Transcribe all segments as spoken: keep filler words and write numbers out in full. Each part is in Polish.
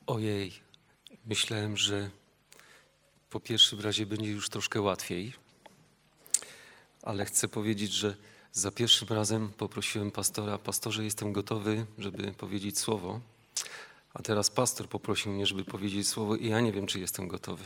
Ojej, myślałem, że po pierwszym razie będzie już troszkę łatwiej, ale chcę powiedzieć, że za pierwszym razem poprosiłem pastora, pastorze, jestem gotowy, żeby powiedzieć słowo, a teraz pastor poprosił mnie, żeby powiedzieć słowo i ja nie wiem, czy jestem gotowy.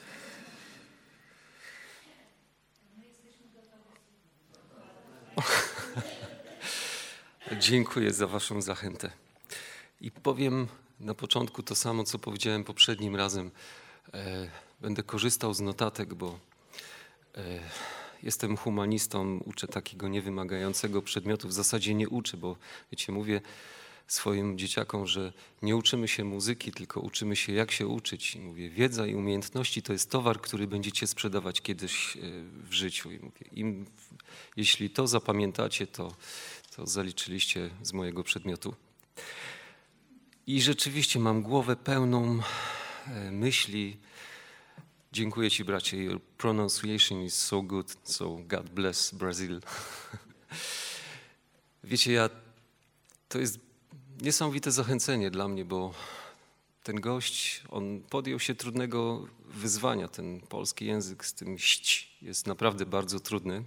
Dziękuję za waszą zachętę. I powiem na początku to samo, co powiedziałem poprzednim razem. E, będę korzystał z notatek, bo e, jestem humanistą, uczę takiego niewymagającego przedmiotu. W zasadzie nie uczę, bo wiecie, mówię swoim dzieciakom, że nie uczymy się muzyki, tylko uczymy się, jak się uczyć. I mówię, wiedza i umiejętności to jest towar, który będziecie sprzedawać kiedyś w życiu. I mówię, im, jeśli to zapamiętacie, to, to zaliczyliście z mojego przedmiotu. I rzeczywiście mam głowę pełną myśli. Dziękuję ci, bracie. Your pronunciation is so good, so God bless Brazil. Wiecie, ja, to jest niesamowite zachęcenie dla mnie, bo ten gość, on podjął się trudnego wyzwania. Ten polski język z tym ść jest naprawdę bardzo trudny.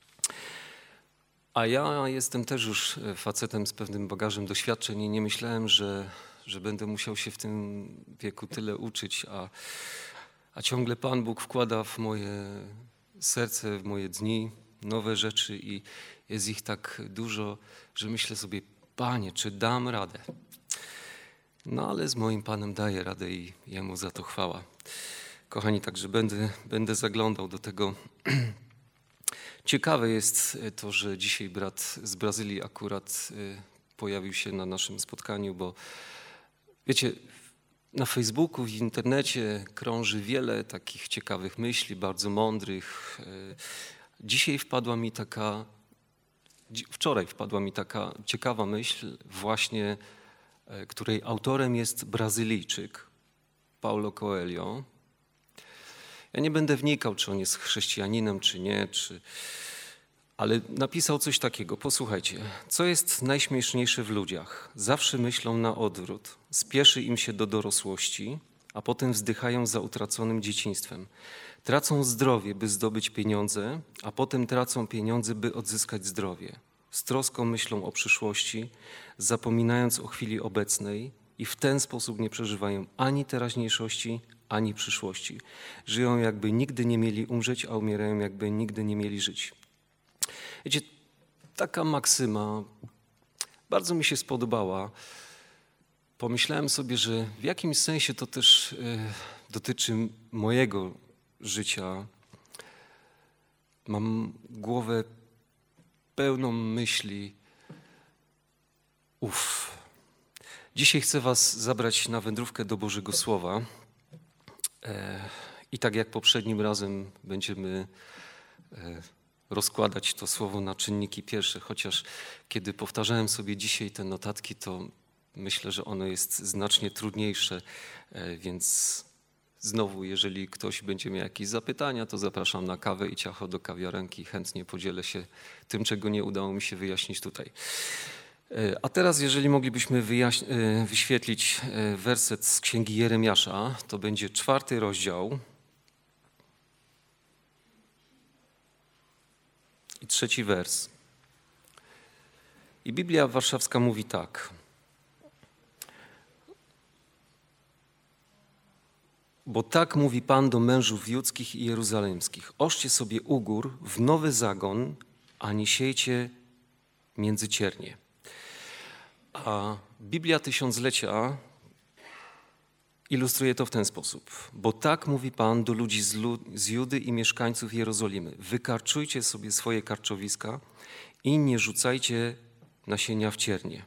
A ja jestem też już facetem z pewnym bagażem doświadczeń i nie myślałem, że, że będę musiał się w tym wieku tyle uczyć, a, a ciągle Pan Bóg wkłada w moje serce, w moje dni nowe rzeczy i jest ich tak dużo, że myślę sobie, Panie, czy dam radę? No ale z moim Panem daję radę i Jemu za to chwała. Kochani, także będę, będę zaglądał do tego. Ciekawe jest to, że dzisiaj brat z Brazylii akurat pojawił się na naszym spotkaniu, bo wiecie, na Facebooku, w internecie krąży wiele takich ciekawych myśli, bardzo mądrych. Dzisiaj wpadła mi taka, wczoraj wpadła mi taka ciekawa myśl właśnie, której autorem jest Brazylijczyk, Paulo Coelho. Ja nie będę wnikał, czy on jest chrześcijaninem, czy nie, czy... ale napisał coś takiego. Posłuchajcie. Co jest najśmieszniejsze w ludziach? Zawsze myślą na odwrót. Spieszy im się do dorosłości, a potem wzdychają za utraconym dzieciństwem. Tracą zdrowie, by zdobyć pieniądze, a potem tracą pieniądze, by odzyskać zdrowie. Z troską myślą o przyszłości, zapominając o chwili obecnej i w ten sposób nie przeżywają ani teraźniejszości, ani przyszłości. Żyją, jakby nigdy nie mieli umrzeć, a umierają, jakby nigdy nie mieli żyć. Wiecie, taka maksyma bardzo mi się spodobała. Pomyślałem sobie, że w jakimś sensie to też y, dotyczy mojego życia. Mam głowę pełną myśli. Uff. Dzisiaj chcę was zabrać na wędrówkę do Bożego Słowa. I tak jak poprzednim razem będziemy rozkładać to słowo na czynniki pierwsze, chociaż kiedy powtarzałem sobie dzisiaj te notatki, to myślę, że ono jest znacznie trudniejsze, więc znowu, jeżeli ktoś będzie miał jakieś zapytania, to zapraszam na kawę i ciacho do kawiarenki. Chętnie podzielę się tym, czego nie udało mi się wyjaśnić tutaj. A teraz, jeżeli moglibyśmy wyświetlić werset z Księgi Jeremiasza, to będzie czwarty rozdział i trzeci wers. I Biblia Warszawska mówi tak. Bo tak mówi Pan do mężów judzkich i jeruzalemskich. Oszcie sobie u gór w nowy zagon, a nie siejcie między ciernie. A Biblia Tysiąclecia ilustruje to w ten sposób. Bo tak mówi Pan do ludzi z, lud, z Judy i mieszkańców Jerozolimy. Wykarczujcie sobie swoje karczowiska i nie rzucajcie nasienia w ciernie.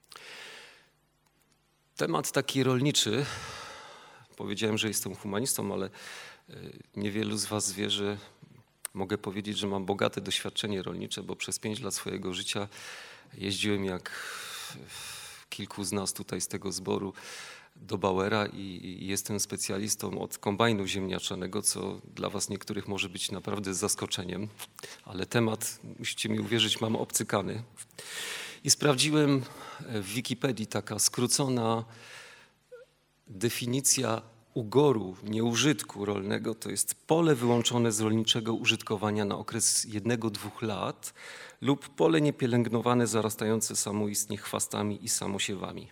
Temat taki rolniczy. Powiedziałem, że jestem humanistą, ale niewielu z was wie, że mogę powiedzieć, że mam bogate doświadczenie rolnicze, bo przez pięć lat swojego życia jeździłem jak kilku z nas tutaj z tego zboru do Bauera i jestem specjalistą od kombajnu ziemniaczanego, co dla was niektórych może być naprawdę zaskoczeniem, ale temat, musicie mi uwierzyć, mam obcykany. I sprawdziłem w Wikipedii taka skrócona definicja ugoru, nieużytku rolnego to jest pole wyłączone z rolniczego użytkowania na okres jednego, dwóch lat lub pole niepielęgnowane zarastające samoistnie chwastami i samosiewami.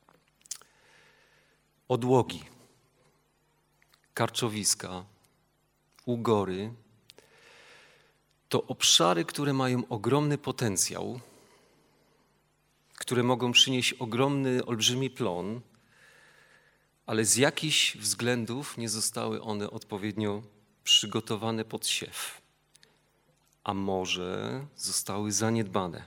Odłogi, karczowiska, ugory to obszary, które mają ogromny potencjał, które mogą przynieść ogromny, olbrzymi plon, ale z jakichś względów nie zostały one odpowiednio przygotowane pod siew, a może zostały zaniedbane.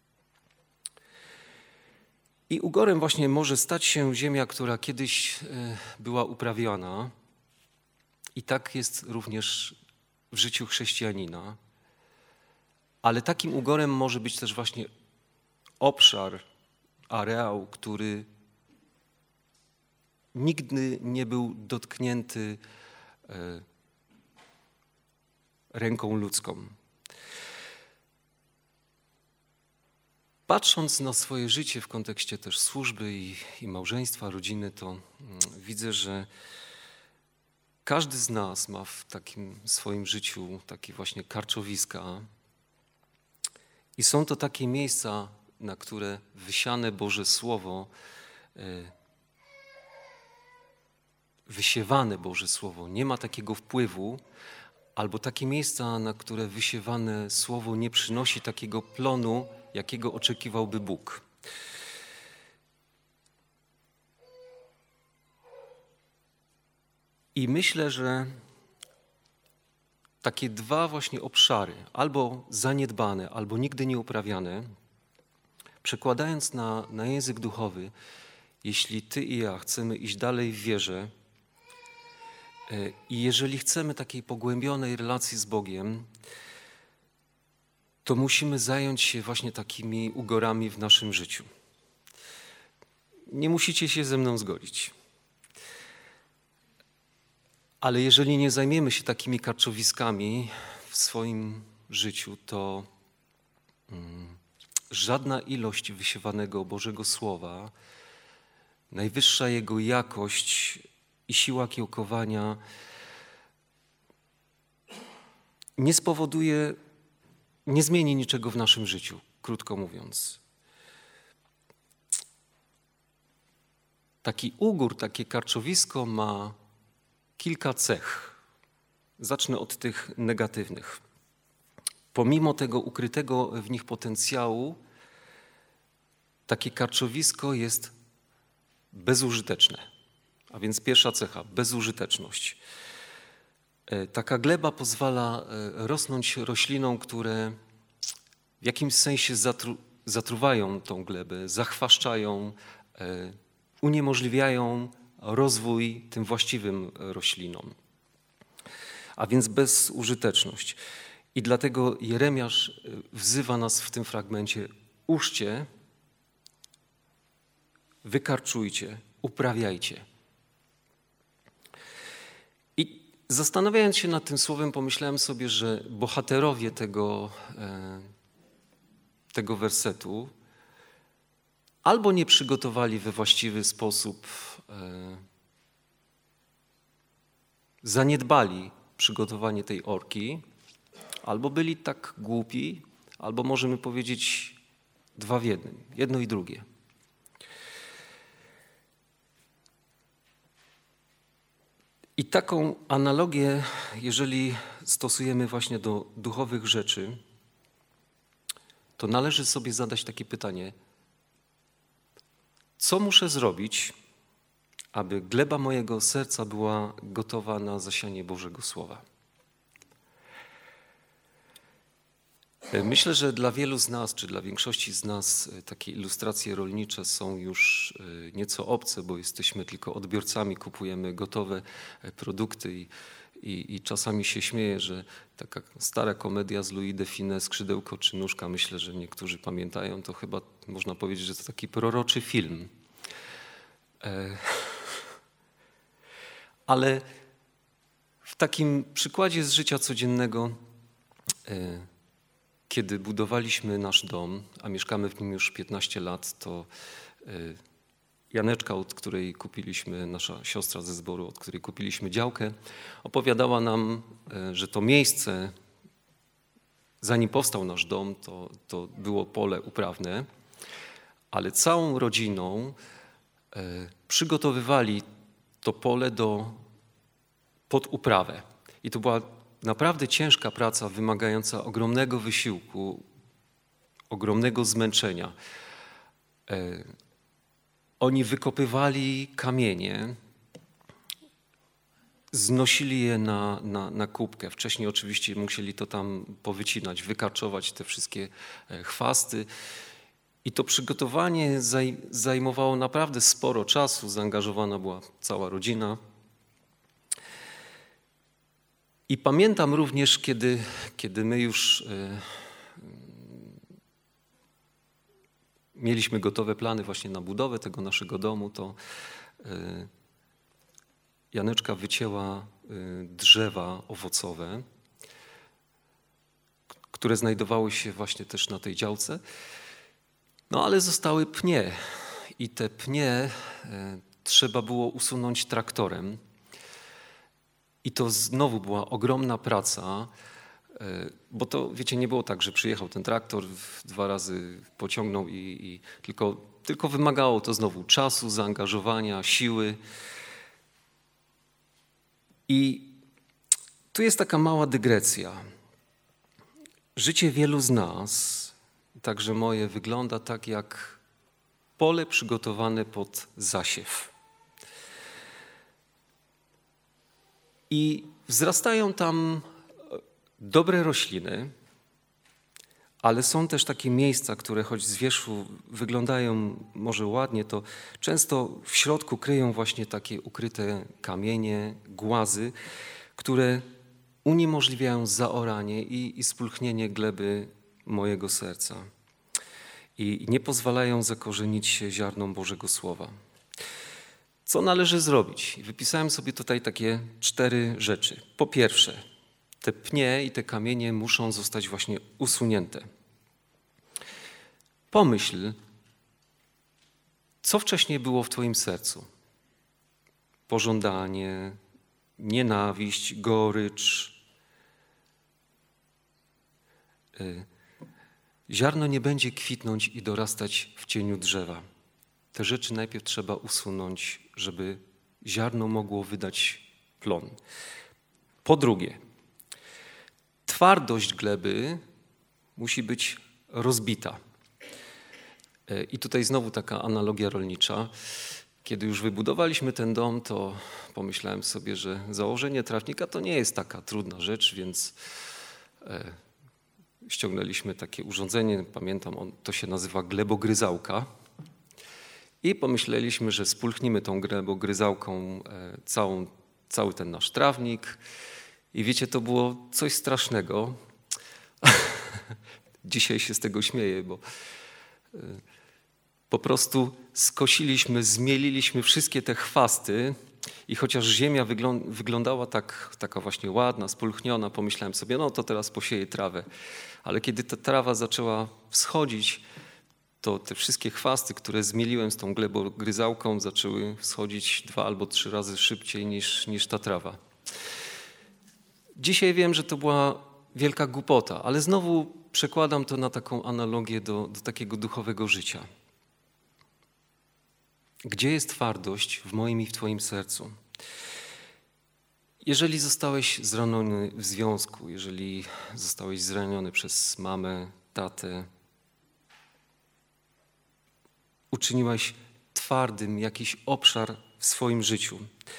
I ugorem właśnie może stać się ziemia, która kiedyś była uprawiana, i tak jest również w życiu chrześcijanina, ale takim ugorem może być też właśnie obszar, areał, który nigdy nie był dotknięty ręką ludzką. Patrząc na swoje życie w kontekście też służby i, i małżeństwa, rodziny, to widzę, że każdy z nas ma w takim swoim życiu takie właśnie karczowiska i są to takie miejsca, na które wysiane Boże Słowo, wysiewane Boże Słowo nie ma takiego wpływu, albo takie miejsca, na które wysiewane Słowo nie przynosi takiego plonu, jakiego oczekiwałby Bóg. I myślę, że takie dwa właśnie obszary, albo zaniedbane, albo nigdy nie uprawiane, przekładając na, na język duchowy, jeśli ty i ja chcemy iść dalej w wierze i jeżeli chcemy takiej pogłębionej relacji z Bogiem, to musimy zająć się właśnie takimi ugorami w naszym życiu. Nie musicie się ze mną zgodzić. Ale jeżeli nie zajmiemy się takimi karczowiskami w swoim życiu, to hmm, żadna ilość wysiewanego Bożego Słowa, najwyższa jego jakość i siła kiełkowania nie spowoduje, nie zmieni niczego w naszym życiu, krótko mówiąc. Taki ugór, takie karczowisko ma kilka cech. Zacznę od tych negatywnych. Pomimo tego ukrytego w nich potencjału, takie karczowisko jest bezużyteczne. A więc pierwsza cecha, bezużyteczność. Taka gleba pozwala rosnąć roślinom, które w jakimś sensie zatru, zatruwają tą glebę, zachwaszczają, uniemożliwiają rozwój tym właściwym roślinom. A więc bezużyteczność. I dlatego Jeremiasz wzywa nas w tym fragmencie: uszcie, wykarczujcie, uprawiajcie. I zastanawiając się nad tym słowem, pomyślałem sobie, że bohaterowie tego, tego wersetu albo nie przygotowali we właściwy sposób, zaniedbali przygotowanie tej orki, albo byli tak głupi, albo możemy powiedzieć dwa w jednym, jedno i drugie. I taką analogię, jeżeli stosujemy właśnie do duchowych rzeczy, to należy sobie zadać takie pytanie: co muszę zrobić, aby gleba mojego serca była gotowa na zasianie Bożego Słowa? Myślę, że dla wielu z nas, czy dla większości z nas, takie ilustracje rolnicze są już nieco obce, bo jesteśmy tylko odbiorcami, kupujemy gotowe produkty i, i, i czasami się śmieję, że taka stara komedia z Louis de Funès, Skrzydełko czy nóżka, myślę, że niektórzy pamiętają, to chyba można powiedzieć, że to taki proroczy film. Ale w takim przykładzie z życia codziennego, kiedy budowaliśmy nasz dom, a mieszkamy w nim już piętnaście lat, to Janeczka, od której kupiliśmy, nasza siostra ze zboru, od której kupiliśmy działkę, opowiadała nam, że to miejsce, zanim powstał nasz dom, to, to było pole uprawne, ale całą rodziną przygotowywali to pole do, pod uprawę. I to była naprawdę ciężka praca, wymagająca ogromnego wysiłku, ogromnego zmęczenia. Oni wykopywali kamienie, znosili je na, na, na kubkę. Wcześniej oczywiście musieli to tam powycinać, wykarczować te wszystkie chwasty. I to przygotowanie zaj, zajmowało naprawdę sporo czasu, zaangażowana była cała rodzina. I pamiętam również, kiedy, kiedy my już e, mieliśmy gotowe plany właśnie na budowę tego naszego domu, to e, Janeczka wycięła e, drzewa owocowe, k- które znajdowały się właśnie też na tej działce. No ale zostały pnie i te pnie e, trzeba było usunąć traktorem. I to znowu była ogromna praca, e, bo to, wiecie, nie było tak, że przyjechał ten traktor, dwa razy pociągnął i, i tylko, tylko wymagało to znowu czasu, zaangażowania, siły. I tu jest taka mała dygresja. Życie wielu z nas, także moje, wygląda tak jak pole przygotowane pod zasiew. I wzrastają tam dobre rośliny, ale są też takie miejsca, które choć z wierzchu wyglądają może ładnie, to często w środku kryją właśnie takie ukryte kamienie, głazy, które uniemożliwiają zaoranie i, i spulchnienie gleby mojego serca i nie pozwalają zakorzenić się ziarnom Bożego Słowa. Co należy zrobić? Wypisałem sobie tutaj takie cztery rzeczy. Po pierwsze, te pnie i te kamienie muszą zostać właśnie usunięte. Pomyśl, co wcześniej było w twoim sercu? Pożądanie, nienawiść, gorycz. Ziarno nie będzie kwitnąć i dorastać w cieniu drzewa. Te rzeczy najpierw trzeba usunąć, żeby ziarno mogło wydać plon. Po drugie, twardość gleby musi być rozbita. I tutaj znowu taka analogia rolnicza. Kiedy już wybudowaliśmy ten dom, to pomyślałem sobie, że założenie trawnika to nie jest taka trudna rzecz, więc ściągnęliśmy takie urządzenie, pamiętam, on, to się nazywa glebogryzałka. I pomyśleliśmy, że spulchnimy tą glebogryzałką całą, cały ten nasz trawnik. I wiecie, to było coś strasznego. Dzisiaj się z tego śmieję, bo po prostu skosiliśmy, zmieliliśmy wszystkie te chwasty i chociaż ziemia wyglą- wyglądała tak, taka właśnie ładna, spulchniona, pomyślałem sobie, no to teraz posieję trawę. Ale kiedy ta trawa zaczęła wschodzić, to te wszystkie chwasty, które zmieliłem z tą glebogryzałką, zaczęły wschodzić dwa albo trzy razy szybciej niż, niż ta trawa. Dzisiaj wiem, że to była wielka głupota, ale znowu przekładam to na taką analogię do, do takiego duchowego życia. Gdzie jest twardość w moim i w twoim sercu? Jeżeli zostałeś zraniony w związku, jeżeli zostałeś zraniony przez mamę, tatę, uczyniłaś twardym jakiś obszar w swoim życiu,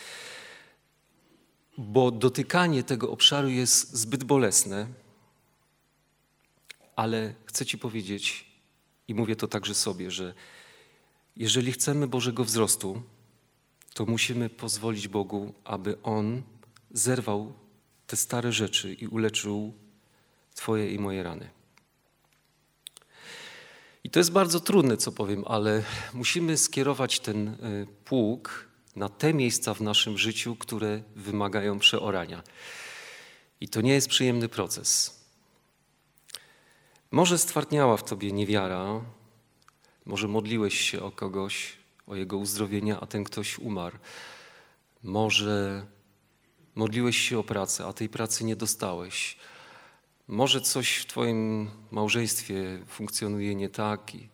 bo dotykanie tego obszaru jest zbyt bolesne, ale chcę ci powiedzieć, i mówię to także sobie, że jeżeli chcemy Bożego wzrostu, to musimy pozwolić Bogu, aby On zerwał te stare rzeczy i uleczył twoje i moje rany. I to jest bardzo trudne, co powiem, ale musimy skierować ten pług na te miejsca w naszym życiu, które wymagają przeorania. I to nie jest przyjemny proces. Może stwardniała w tobie niewiara, może modliłeś się o kogoś, o jego uzdrowienie, a ten ktoś umarł. Może modliłeś się o pracę, a tej pracy nie dostałeś. Może coś w twoim małżeństwie funkcjonuje nie tak i,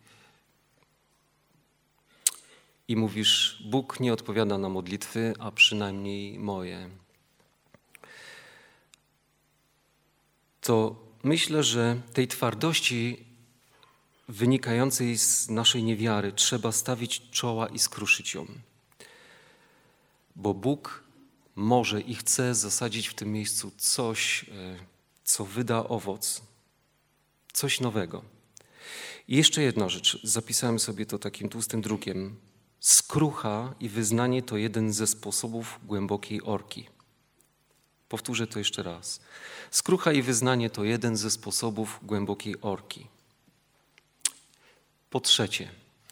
i mówisz, Bóg nie odpowiada na modlitwy, a przynajmniej moje. To myślę, że tej twardości wynikającej z naszej niewiary trzeba stawić czoła i skruszyć ją. Bo Bóg może i chce zasadzić w tym miejscu coś, co wyda owoc, coś nowego. I jeszcze jedna rzecz, zapisałem sobie to takim tłustym drukiem. Skrucha i wyznanie to jeden ze sposobów głębokiej orki. Powtórzę to jeszcze raz. Skrucha i wyznanie to jeden ze sposobów głębokiej orki. Po trzecie,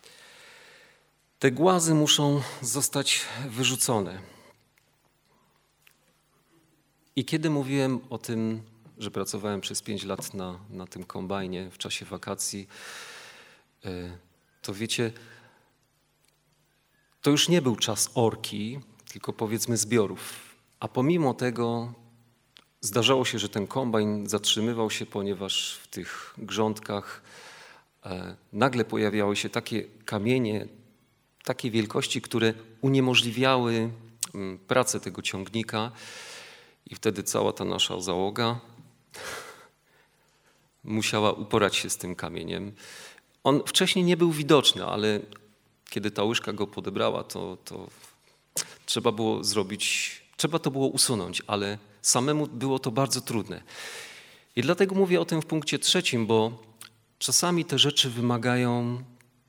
te głazy muszą zostać wyrzucone. I kiedy mówiłem o tym, że pracowałem przez pięć lat na, na tym kombajnie w czasie wakacji, to wiecie, to już nie był czas orki, tylko powiedzmy zbiorów. A pomimo tego zdarzało się, że ten kombajn zatrzymywał się, ponieważ w tych grządkach nagle pojawiały się takie kamienie, takiej wielkości, które uniemożliwiały pracę tego ciągnika i wtedy cała ta nasza załoga musiała uporać się z tym kamieniem. On wcześniej nie był widoczny, ale kiedy ta łyżka go podebrała, to, to trzeba było zrobić, trzeba to było usunąć, ale samemu było to bardzo trudne. I dlatego mówię o tym w punkcie trzecim, bo czasami te rzeczy wymagają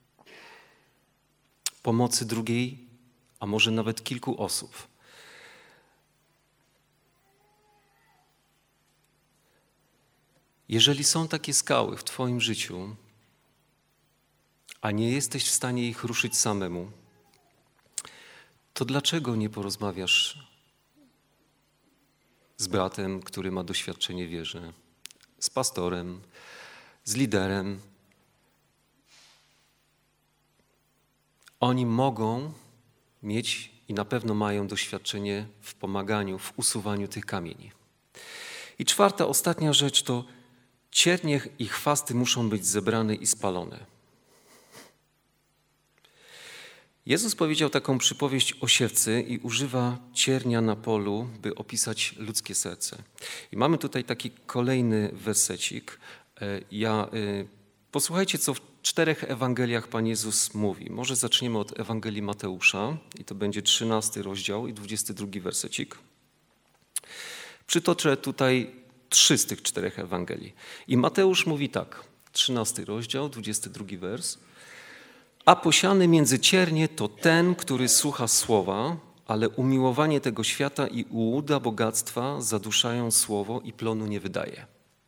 pomocy drugiej, a może nawet kilku osób. Jeżeli są takie skały w twoim życiu, a nie jesteś w stanie ich ruszyć samemu, to dlaczego nie porozmawiasz z bratem, który ma doświadczenie wierze, z pastorem, z liderem? Oni mogą mieć i na pewno mają doświadczenie w pomaganiu, w usuwaniu tych kamieni. I czwarta, ostatnia rzecz to ciernie i chwasty muszą być zebrane i spalone. Jezus powiedział taką przypowieść o siewcy i używa ciernia na polu, by opisać ludzkie serce. I mamy tutaj taki kolejny wersecik. Ja, posłuchajcie, co w czterech Ewangeliach Pan Jezus mówi. Może zaczniemy od Ewangelii Mateusza i to będzie trzynasty rozdział i dwudziesty drugi wersecik. Przytoczę tutaj trzy z tych czterech Ewangelii. I Mateusz mówi tak, trzynasty rozdział, dwudziesty drugi wers. A posiany między ciernie to ten, który słucha słowa, ale umiłowanie tego świata i ułuda bogactwa zaduszają słowo i plonu nie wydaje.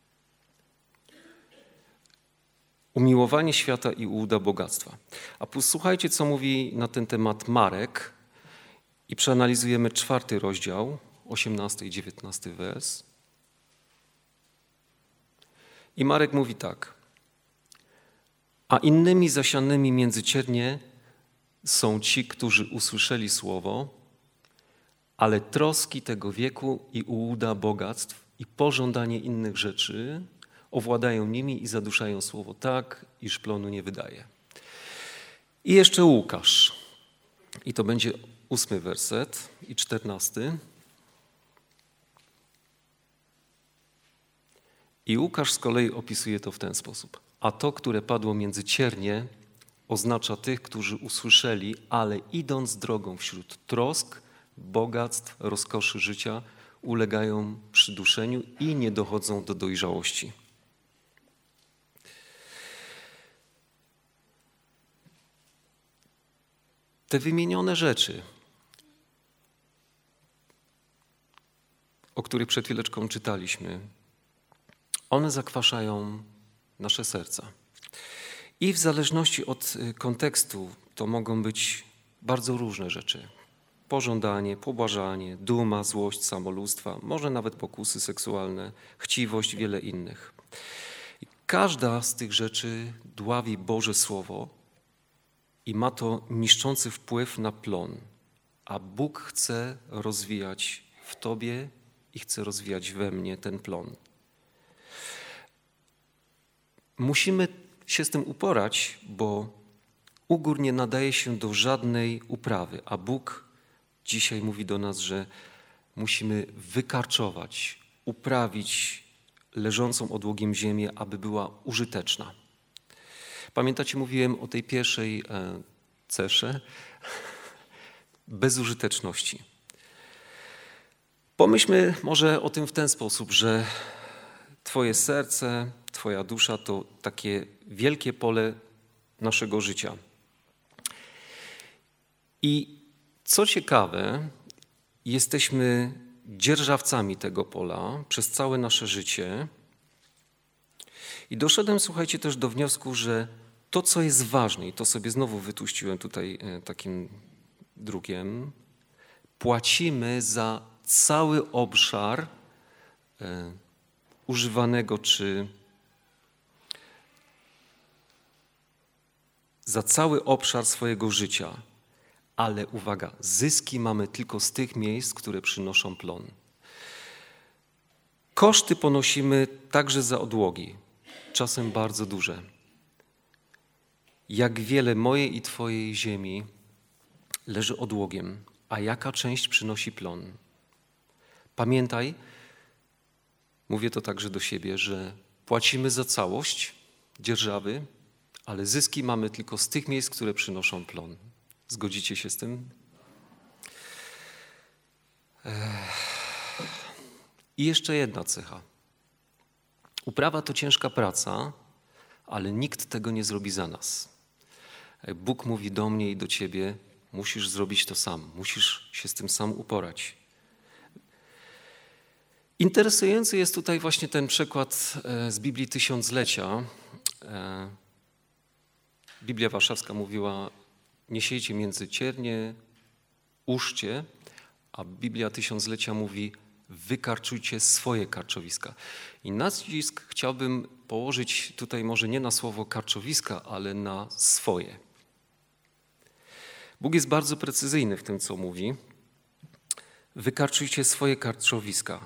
Umiłowanie świata i ułuda bogactwa. A posłuchajcie, co mówi na ten temat Marek i przeanalizujemy czwarty rozdział, osiemnasty i dziewiętnasty wers. I Marek mówi tak. A innymi zasianymi między ciernie są ci, którzy usłyszeli słowo, ale troski tego wieku i ułuda bogactw i pożądanie innych rzeczy owładają nimi i zaduszają słowo tak, iż plonu nie wydaje. I jeszcze Łukasz. I to będzie ósmy werset i czternasty. I Łukasz z kolei opisuje to w ten sposób. A to, które padło między ciernie, oznacza tych, którzy usłyszeli, ale idąc drogą wśród trosk, bogactw, rozkoszy życia, ulegają przyduszeniu i nie dochodzą do dojrzałości. Te wymienione rzeczy, o których przed chwileczką czytaliśmy, one zakwaszają nasze serca. I w zależności od kontekstu to mogą być bardzo różne rzeczy. Pożądanie, pobłażanie, duma, złość, samolubstwa, może nawet pokusy seksualne, chciwość, wiele innych. I każda z tych rzeczy dławi Boże Słowo i ma to niszczący wpływ na plon, a Bóg chce rozwijać w tobie i chce rozwijać we mnie ten plon. Musimy się z tym uporać, bo ugór nie nadaje się do żadnej uprawy, a Bóg dzisiaj mówi do nas, że musimy wykarczować, uprawić leżącą odłogiem ziemię, aby była użyteczna. Pamiętacie, mówiłem o tej pierwszej e, cesze bezużyteczności. Pomyślmy może o tym w ten sposób, że twoje serce, twoja dusza to takie wielkie pole naszego życia. I co ciekawe, jesteśmy dzierżawcami tego pola przez całe nasze życie. I doszedłem, słuchajcie, też do wniosku, że to, co jest ważne, i to sobie znowu wytłuściłem tutaj takim drukiem, płacimy za cały obszar e, używanego, czy za cały obszar swojego życia. Ale uwaga, zyski mamy tylko z tych miejsc, które przynoszą plon. Koszty ponosimy także za odłogi, czasem bardzo duże. Jak wiele mojej i twojej ziemi leży odłogiem, a jaka część przynosi plon? Pamiętaj, mówię to także do siebie, że płacimy za całość dzierżawy, ale zyski mamy tylko z tych miejsc, które przynoszą plon. Zgodzicie się z tym? I jeszcze jedna cecha. Uprawa to ciężka praca, ale nikt tego nie zrobi za nas. Bóg mówi do mnie i do ciebie, musisz zrobić to sam, musisz się z tym sam uporać. Interesujący jest tutaj właśnie ten przykład z Biblii Tysiąclecia. Biblia Warszawska mówiła, nie siejcie między ciernie, uszcie, a Biblia Tysiąclecia mówi, wykarczujcie swoje karczowiska. I nacisk chciałbym położyć tutaj może nie na słowo karczowiska, ale na swoje. Bóg jest bardzo precyzyjny w tym, co mówi. Wykarczujcie swoje karczowiska.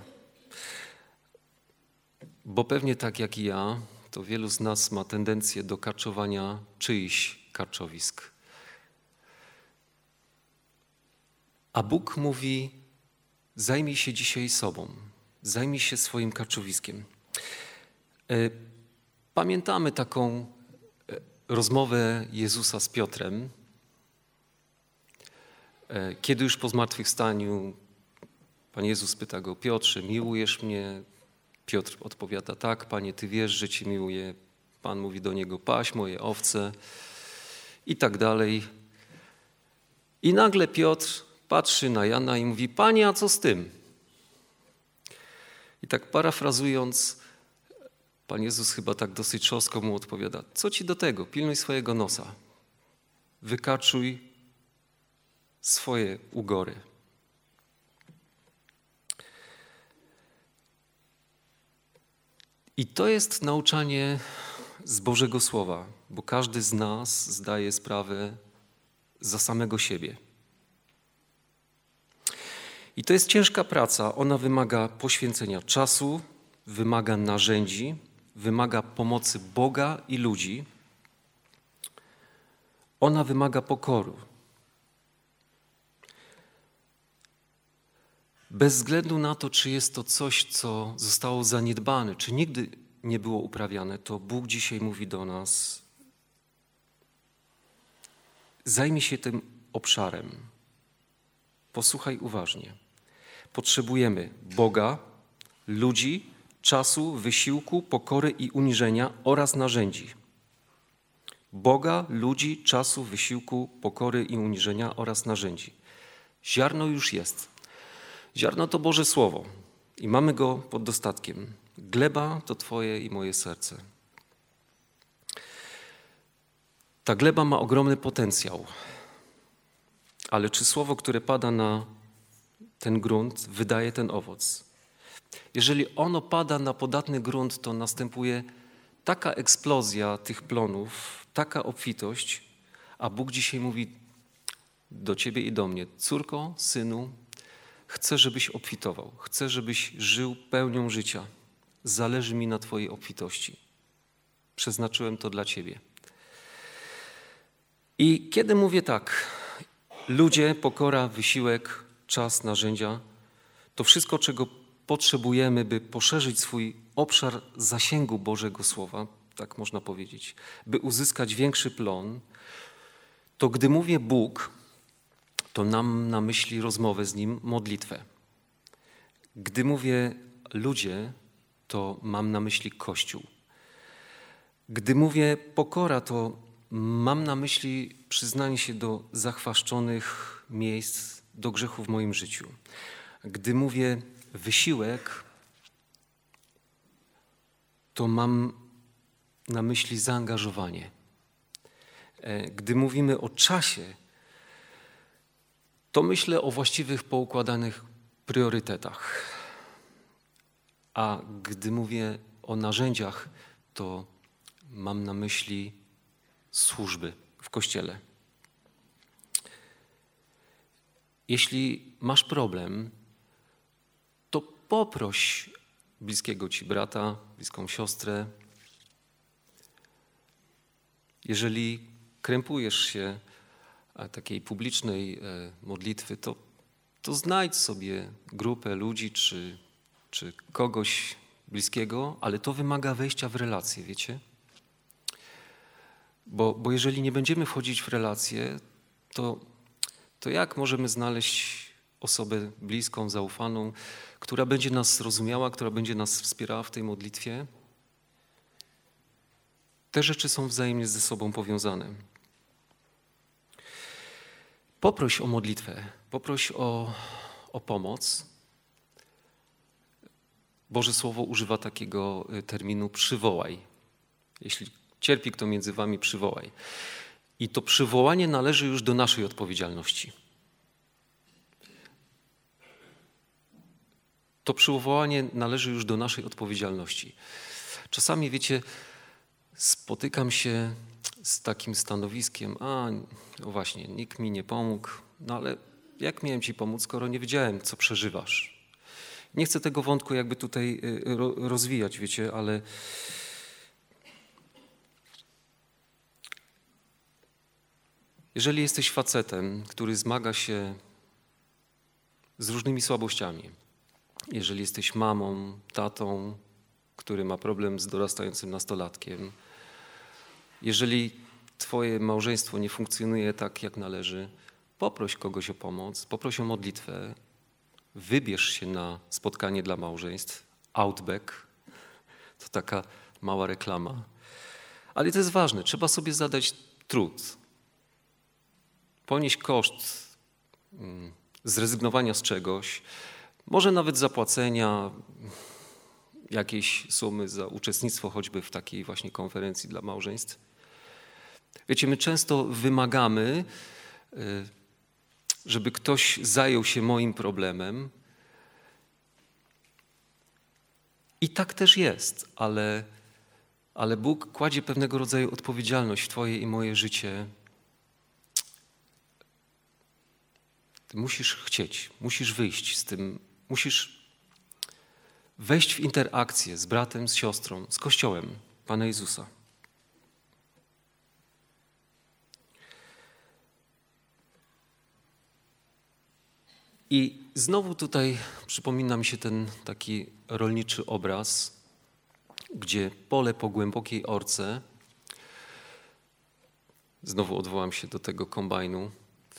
Bo pewnie tak jak i ja, to wielu z nas ma tendencję do karczowania czyichś karczowisk. A Bóg mówi, zajmij się dzisiaj sobą, zajmij się swoim karczowiskiem. Pamiętamy taką rozmowę Jezusa z Piotrem, kiedy już po zmartwychwstaniu Pan Jezus pyta go, Piotrze, miłujesz mnie? Piotr odpowiada, tak, Panie, Ty wiesz, że Cię miłuję. Pan mówi do niego, paś moje owce i tak dalej. I nagle Piotr patrzy na Jana i mówi, Panie, a co z tym? I tak parafrazując, Pan Jezus chyba tak dosyć trzostko mu odpowiada, co ci do tego? Pilnuj swojego nosa. Wykarczuj swoje ugory. I to jest nauczanie z Bożego Słowa, bo każdy z nas zdaje sprawę za samego siebie. I to jest ciężka praca, ona wymaga poświęcenia czasu, wymaga narzędzi, wymaga pomocy Boga i ludzi. Ona wymaga pokory. Bez względu na to, czy jest to coś, co zostało zaniedbane, czy nigdy nie było uprawiane, to Bóg dzisiaj mówi do nas, zajmij się tym obszarem. Posłuchaj uważnie. Potrzebujemy Boga, ludzi, czasu, wysiłku, pokory i uniżenia oraz narzędzi. Boga, ludzi, czasu, wysiłku, pokory i uniżenia oraz narzędzi. Ziarno już jest. Ziarno to Boże Słowo i mamy go pod dostatkiem. Gleba to Twoje i moje serce. Ta gleba ma ogromny potencjał, ale czy słowo, które pada na ten grunt, wydaje ten owoc? Jeżeli ono pada na podatny grunt, to następuje taka eksplozja tych plonów, taka obfitość, A Bóg dzisiaj mówi do ciebie i do mnie: córko, synu, chcę, żebyś obfitował. Chcę, żebyś żył pełnią życia. Zależy mi na twojej obfitości. Przeznaczyłem to dla ciebie. I kiedy mówię tak, ludzie, pokora, wysiłek, czas, narzędzia, to wszystko, czego potrzebujemy, by poszerzyć swój obszar zasięgu Bożego Słowa, tak można powiedzieć, by uzyskać większy plon, to gdy mówię Bóg, to mam na myśli rozmowę z Nim, modlitwę. Gdy mówię ludzie, to mam na myśli Kościół. Gdy mówię pokora, to mam na myśli przyznanie się do zachwaszczonych miejsc, do grzechu w moim życiu. Gdy mówię wysiłek, to mam na myśli zaangażowanie. Gdy mówimy o czasie, to myślę o właściwych, poukładanych priorytetach. A gdy mówię o narzędziach, to mam na myśli służby w Kościele. Jeśli masz problem, to poproś bliskiego ci brata, bliską siostrę. Jeżeli krępujesz się takiej publicznej modlitwy, to, to znajdź sobie grupę ludzi czy, czy kogoś bliskiego, ale to wymaga wejścia w relacje, wiecie? Bo, bo jeżeli nie będziemy wchodzić w relacje, to, to jak możemy znaleźć osobę bliską, zaufaną, która będzie nas rozumiała, która będzie nas wspierała w tej modlitwie? Te rzeczy są wzajemnie ze sobą powiązane. Poproś o modlitwę, poproś o, o pomoc. Boże Słowo używa takiego terminu przywołaj. Jeśli cierpi kto między wami, przywołaj. I to przywołanie należy już do naszej odpowiedzialności. To przywołanie należy już do naszej odpowiedzialności. Czasami, wiecie, spotykam się z takim stanowiskiem, a no właśnie, nikt mi nie pomógł, no ale jak miałem ci pomóc, skoro nie wiedziałem, co przeżywasz? Nie chcę tego wątku jakby tutaj rozwijać, wiecie, ale jeżeli jesteś facetem, który zmaga się z różnymi słabościami, jeżeli jesteś mamą, tatą, który ma problem z dorastającym nastolatkiem, jeżeli twoje małżeństwo nie funkcjonuje tak, jak należy, poproś kogoś o pomoc, poproś o modlitwę, wybierz się na spotkanie dla małżeństw, Outback, to taka mała reklama. Ale to jest ważne, trzeba sobie zadać trud, ponieść koszt zrezygnowania z czegoś, może nawet zapłacenia jakiejś sumy za uczestnictwo choćby w takiej właśnie konferencji dla małżeństw. Wiecie, my często wymagamy, żeby ktoś zajął się moim problemem. I tak też jest, ale, ale Bóg kładzie pewnego rodzaju odpowiedzialność w twoje i moje życie. Ty musisz chcieć, musisz wyjść z tym, musisz wejść w interakcję z bratem, z siostrą, z Kościołem Pana Jezusa. I znowu tutaj przypomina mi się ten taki rolniczy obraz, gdzie pole po głębokiej orce, znowu odwołam się do tego kombajnu.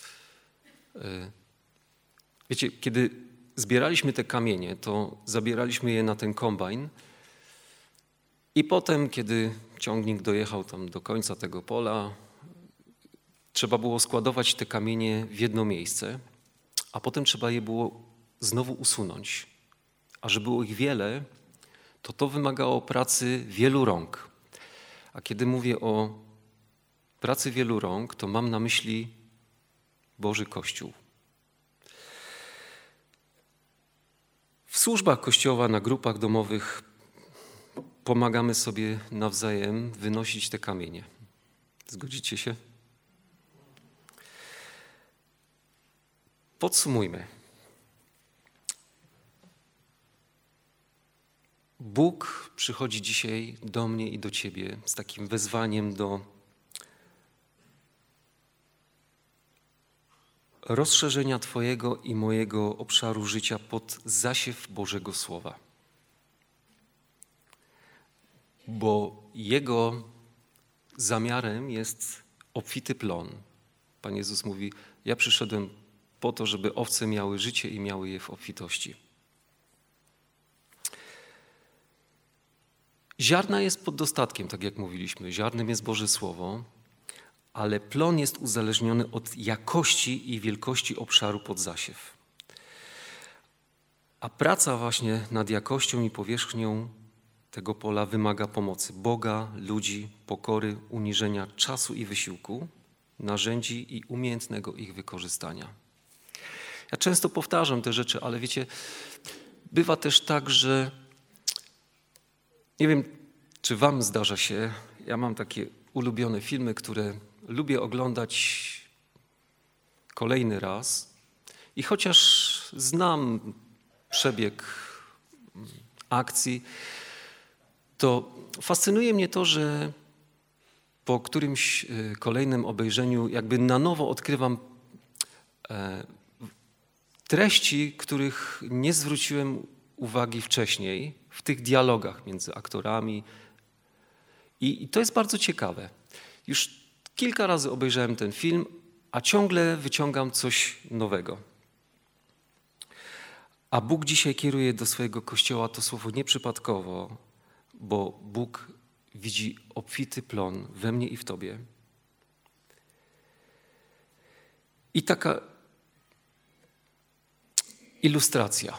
Wiecie, kiedy zbieraliśmy te kamienie, to zabieraliśmy je na ten kombajn i potem, kiedy ciągnik dojechał tam do końca tego pola, trzeba było składować te kamienie w jedno miejsce, a potem trzeba je było znowu usunąć. A żeby było ich wiele, to to wymagało pracy wielu rąk. A kiedy mówię o pracy wielu rąk, to mam na myśli Boży Kościół. W służbach Kościoła, na grupach domowych pomagamy sobie nawzajem wynosić te kamienie. Zgodzicie się? Podsumujmy. Bóg przychodzi dzisiaj do mnie i do ciebie z takim wezwaniem do rozszerzenia twojego i mojego obszaru życia pod zasiew Bożego Słowa. Bo Jego zamiarem jest obfity plon. Pan Jezus mówi, ja przyszedłem po to, żeby owce miały życie i miały je w obfitości. Ziarna jest pod dostatkiem, tak jak mówiliśmy. Ziarnem jest Boże Słowo, ale plon jest uzależniony od jakości i wielkości obszaru pod zasiew. A praca właśnie nad jakością i powierzchnią tego pola wymaga pomocy Boga, ludzi, pokory, uniżenia, czasu i wysiłku, narzędzi i umiejętnego ich wykorzystania. Ja często powtarzam te rzeczy, ale wiecie, bywa też tak, że nie wiem, czy wam zdarza się, ja mam takie ulubione filmy, które lubię oglądać kolejny raz i chociaż znam przebieg akcji, to fascynuje mnie to, że po którymś kolejnym obejrzeniu jakby na nowo odkrywam treści, których nie zwróciłem uwagi wcześniej w tych dialogach między aktorami. I, i to jest bardzo ciekawe. Już kilka razy obejrzałem ten film, a ciągle wyciągam coś nowego. A Bóg dzisiaj kieruje do swojego Kościoła to słowo nieprzypadkowo, bo Bóg widzi obfity plon we mnie i w tobie. I taka ilustracja.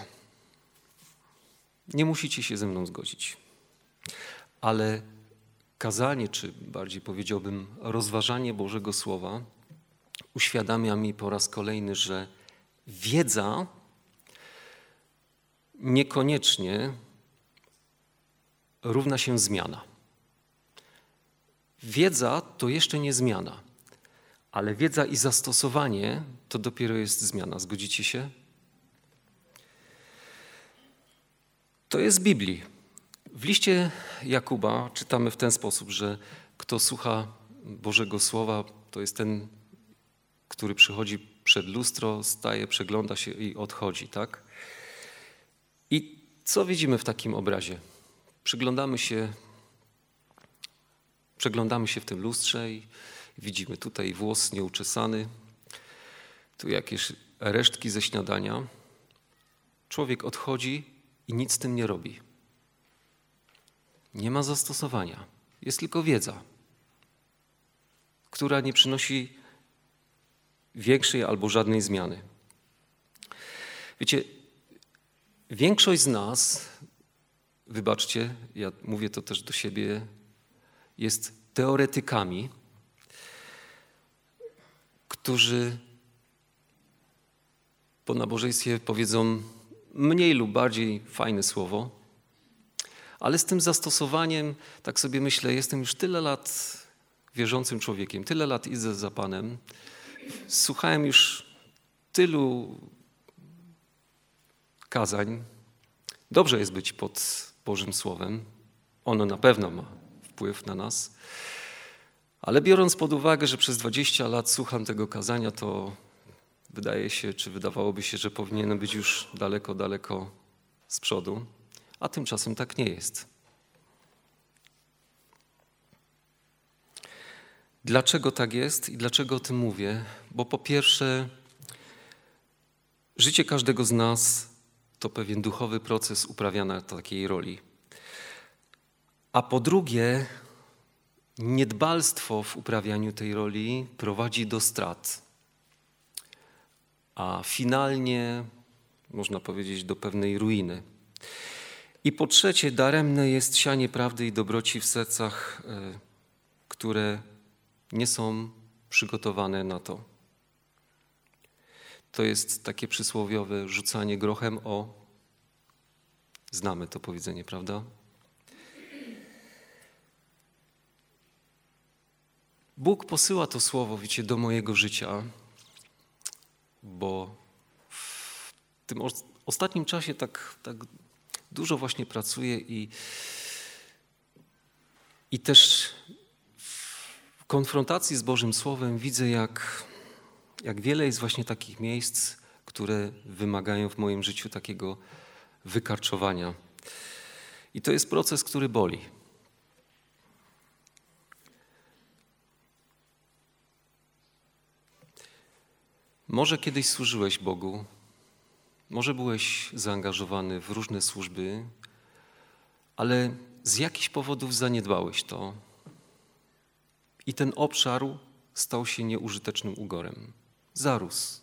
Nie musicie się ze mną zgodzić, ale kazanie, czy bardziej powiedziałbym rozważanie Bożego Słowa uświadamia mi po raz kolejny, że wiedza niekoniecznie równa się zmiana. Wiedza to jeszcze nie zmiana, ale wiedza i zastosowanie to dopiero jest zmiana. Zgodzicie się? To jest z Biblii. W liście Jakuba czytamy w ten sposób, że kto słucha Bożego Słowa, to jest ten, który przychodzi przed lustro, staje, przegląda się i odchodzi, tak? I co widzimy w takim obrazie? Przyglądamy się, przeglądamy się w tym lustrze i widzimy tutaj włos nieuczesany, tu jakieś resztki ze śniadania. Człowiek odchodzi i nic z tym nie robi. Nie ma zastosowania. Jest tylko wiedza, która nie przynosi większej albo żadnej zmiany. Wiecie, większość z nas, wybaczcie, ja mówię to też do siebie, jest teoretykami, którzy po nabożeństwie powiedzą mniej lub bardziej fajne słowo, ale z tym zastosowaniem, tak sobie myślę, jestem już tyle lat wierzącym człowiekiem, tyle lat idę za Panem, słuchałem już tylu kazań. Dobrze jest być pod Bożym Słowem, ono na pewno ma wpływ na nas, ale biorąc pod uwagę, że przez dwadzieścia lat słucham tego kazania, to wydaje się, czy wydawałoby się, że powinienem być już daleko, daleko z przodu, a tymczasem tak nie jest. Dlaczego tak jest i dlaczego o tym mówię? Bo po pierwsze, życie każdego z nas to pewien duchowy proces uprawiania takiej roli. A po drugie, niedbalstwo w uprawianiu tej roli prowadzi do strat. A finalnie, można powiedzieć, do pewnej ruiny. I po trzecie, daremne jest sianie prawdy i dobroci w sercach, które nie są przygotowane na to. To jest takie przysłowiowe rzucanie grochem o... Znamy to powiedzenie, prawda? Bóg posyła to słowo, wiecie, do mojego życia, bo tym ostatnim czasie tak, tak dużo właśnie pracuję i, i też w konfrontacji z Bożym Słowem widzę, jak, jak wiele jest właśnie takich miejsc, które wymagają w moim życiu takiego wykarczowania. I to jest proces, który boli. Może kiedyś służyłeś Bogu, może byłeś zaangażowany w różne służby, ale z jakichś powodów zaniedbałeś to i ten obszar stał się nieużytecznym ugorem. Zarósł.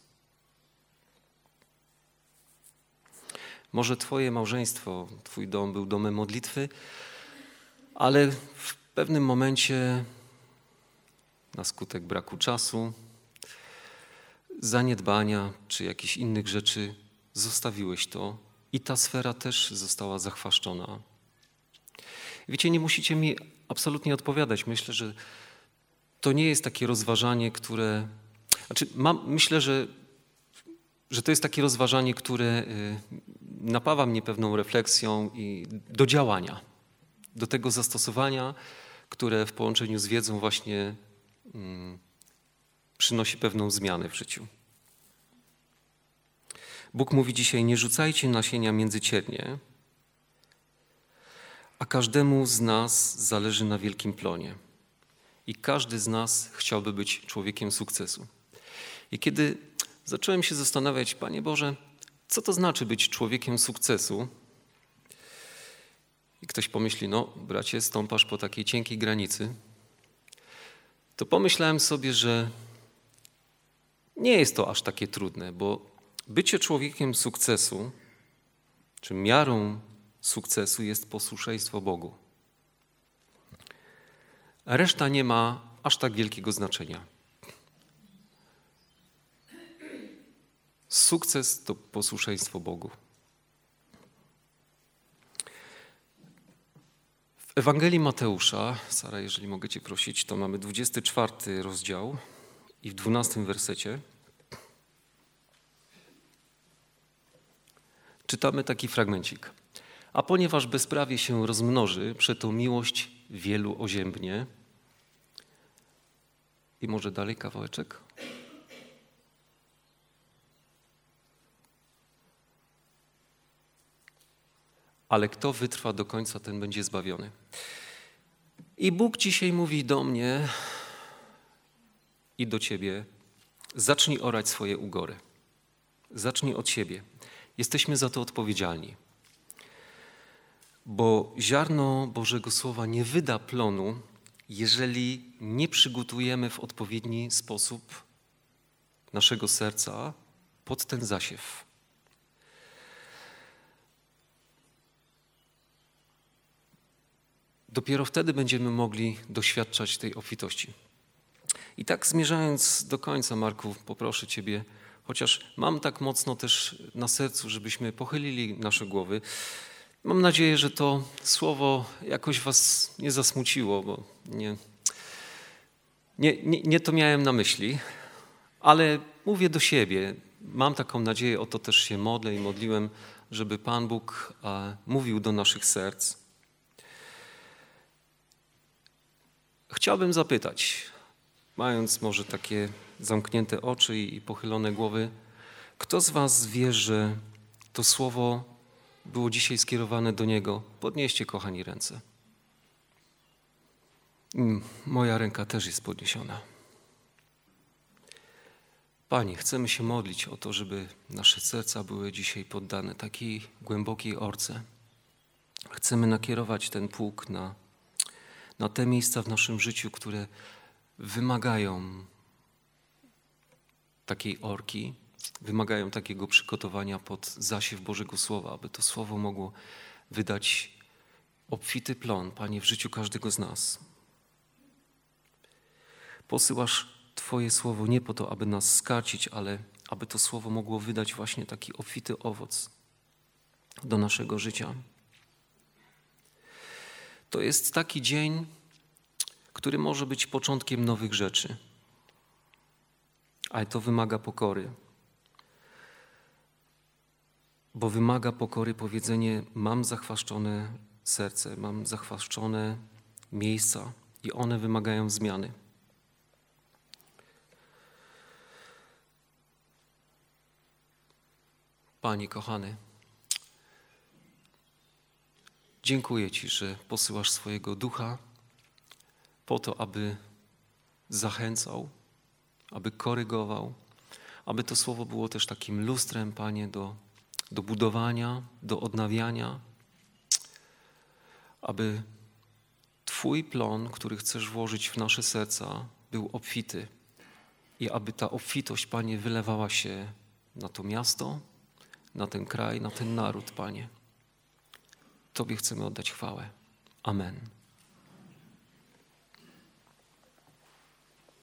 Może twoje małżeństwo, twój dom był domem modlitwy, ale w pewnym momencie na skutek braku czasu, zaniedbania czy jakichś innych rzeczy zostawiłeś to i ta sfera też została zachwaszczona. Wiecie, nie musicie mi absolutnie odpowiadać. Myślę, że to nie jest takie rozważanie, które... Znaczy, mam, myślę, że, że to jest takie rozważanie, które napawa mnie pewną refleksją i do działania, do tego zastosowania, które w połączeniu z wiedzą właśnie mm, przynosi pewną zmianę w życiu. Bóg mówi dzisiaj: nie rzucajcie nasienia między ciernie, a każdemu z nas zależy na wielkim plonie. I każdy z nas chciałby być człowiekiem sukcesu. I kiedy zacząłem się zastanawiać, Panie Boże, co to znaczy być człowiekiem sukcesu? I ktoś pomyśli, no bracie, stąpasz po takiej cienkiej granicy. To pomyślałem sobie, że nie jest to aż takie trudne, bo bycie człowiekiem sukcesu, czy miarą sukcesu jest posłuszeństwo Bogu. A reszta nie ma aż tak wielkiego znaczenia. Sukces to posłuszeństwo Bogu. W Ewangelii Mateusza, Sara, jeżeli mogę Cię prosić, to mamy dwudziesty czwarty rozdział i w dwunastym wersecie czytamy taki fragmencik. A ponieważ bezprawie się rozmnoży, przeto miłość wielu oziębnie. I może dalej kawałeczek. Ale kto wytrwa do końca, ten będzie zbawiony. I Bóg dzisiaj mówi do mnie i do ciebie: zacznij orać swoje ugory. Zacznij od siebie. Jesteśmy za to odpowiedzialni. Bo ziarno Bożego Słowa nie wyda plonu, jeżeli nie przygotujemy w odpowiedni sposób naszego serca pod ten zasiew. Dopiero wtedy będziemy mogli doświadczać tej obfitości. I tak zmierzając do końca, Marku, poproszę Ciebie, chociaż mam tak mocno też na sercu, żebyśmy pochylili nasze głowy. Mam nadzieję, że to słowo jakoś was nie zasmuciło, bo nie, nie, nie, nie to miałem na myśli, ale mówię do siebie. Mam taką nadzieję, o to też się modlę i modliłem, żeby Pan Bóg e, mówił do naszych serc. Chciałbym zapytać, mając może takie zamknięte oczy i pochylone głowy, kto z was wie, że to słowo było dzisiaj skierowane do niego? Podnieście, kochani, ręce. Moja ręka też jest podniesiona. Panie, chcemy się modlić o to, żeby nasze serca były dzisiaj poddane takiej głębokiej orce. Chcemy nakierować ten pług na, na te miejsca w naszym życiu, które wymagają takiej orki, wymagają takiego przygotowania pod zasiew Bożego Słowa, aby to Słowo mogło wydać obfity plon, Panie, w życiu każdego z nas. Posyłasz Twoje Słowo nie po to, aby nas skarcić, ale aby to Słowo mogło wydać właśnie taki obfity owoc do naszego życia. To jest taki dzień, który może być początkiem nowych rzeczy, ale to wymaga pokory. bo wymaga pokory powiedzenie: mam zachwaszczone serce, mam zachwaszczone miejsca i one wymagają zmiany. Panie kochany, dziękuję Ci, że posyłasz swojego Ducha po to, aby zachęcał, aby korygował, aby to słowo było też takim lustrem, Panie, do, do budowania, do odnawiania, aby Twój plon, który chcesz włożyć w nasze serca, był obfity i aby ta obfitość, Panie, wylewała się na to miasto, na ten kraj, na ten naród, Panie. Tobie chcemy oddać chwałę. Amen.